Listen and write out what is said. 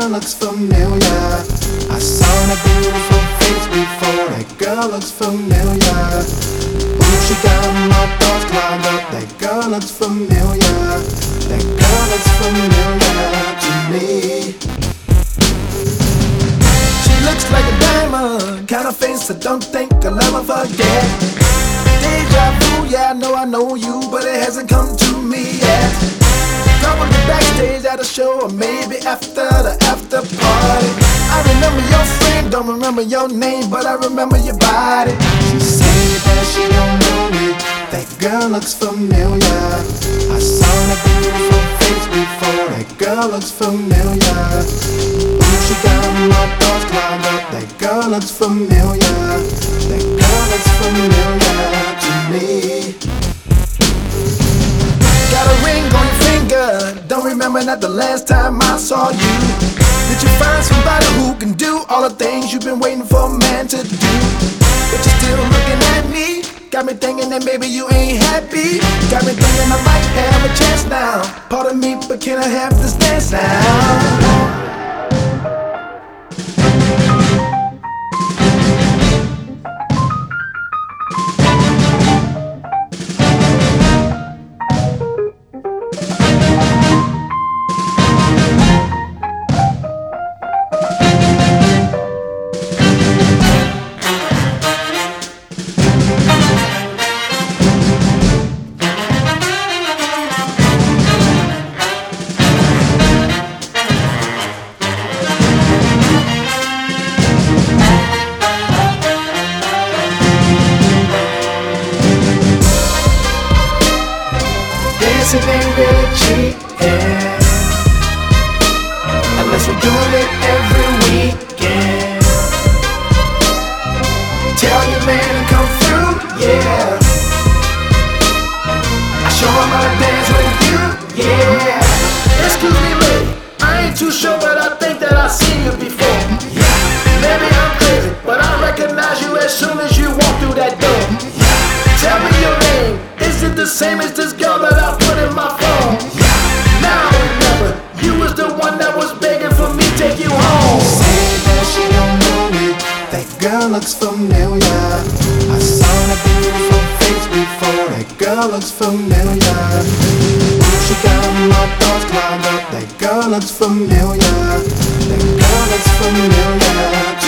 girl looks familiar. I saw that beautiful face before. That girl looks familiar. Ooh, she got my thoughts clogged up. That girl looks familiar. That girl looks familiar to me. She looks like a diamond, kind of face I don't think I'll ever forget. Deja vu, yeah, I know you, but it hasn't come to me yet. Probably backstage at a show, or maybe after the after party. I remember your friend, don't remember your name, but I remember your body. She said that she don't know me. That girl looks familiar. I saw that beautiful face before. That girl looks familiar. Ooh, she got my thoughts clogged up. That girl looks familiar. That girl looks familiar to me. Got a ring on your finger. Don't remember that the last time I saw you. Did you find somebody who can do all the things you've been waiting for a man to do? But you're still looking at me. Got me thinking that maybe you ain't happy. Got me thinking I might have a chance now. Pardon me, but can I have this dance now? Dancing ain't really cheap, yeah, unless we're doing it every weekend. Tell your man to come through, yeah. I show him how to dance with you, yeah. Excuse me, lady, I ain't too sure, but I think that I've seen you before. Yeah, maybe I'm crazy, but I recognize you as soon as you walk through that door. Tell me your name, is it the same as this girl that I put in my phone? Now I remember, you was the one that was begging for me to take you home. Say that she don't know me, that girl looks familiar. I saw that beautiful face before. That girl looks familiar. Ooh, she got my thoughts clogged up. That girl looks familiar. That girl looks familiar.